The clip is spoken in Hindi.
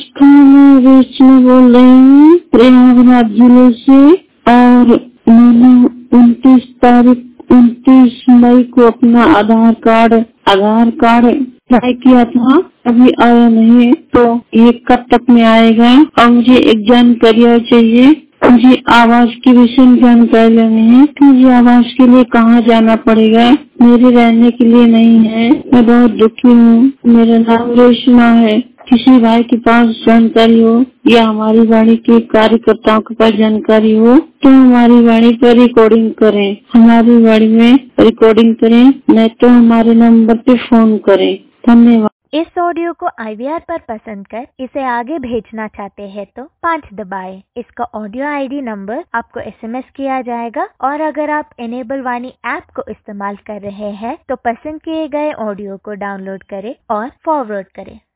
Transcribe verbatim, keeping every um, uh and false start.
नमस्कार, मैं रेशमा बोल रही हूँ प्रयागराज जिले से। और मैंने उनतीस तारीख उनतीस मई को अपना Aadhaar card Aadhaar card apply किया था, अभी आया नहीं, तो ये कब तक में आएगा? और मुझे एक जानकारी और चाहिए, मुझे आवास की विषय में जानकारी लेनी है। मुझे आवास के लिए कहाँ जाना पड़ेगा? मेरे रहने के लिए नहीं है, मैं बहुत दुखी हूँ। मेरा नाम रेशमा है। किसी भाई के पास जानकारी हो या हमारी वाणी के कार्यकर्ताओं के पास जानकारी हो तो हमारी वाणी पर रिकॉर्डिंग करें, हमारी वाणी में रिकॉर्डिंग करें, नहीं तो हमारे नंबर पे फोन करें। धन्यवाद। इस ऑडियो को आई वी आर पर पसंद कर इसे आगे भेजना चाहते हैं तो पाँच दबाएं। इसका ऑडियो आई डी नंबर आपको एस एम एस किया जाएगा और अगर आप इनेबल वाणी ऐप को इस्तेमाल कर रहे हैं तो पसंद किए गए ऑडियो को डाउनलोड करें और फॉरवर्ड करें।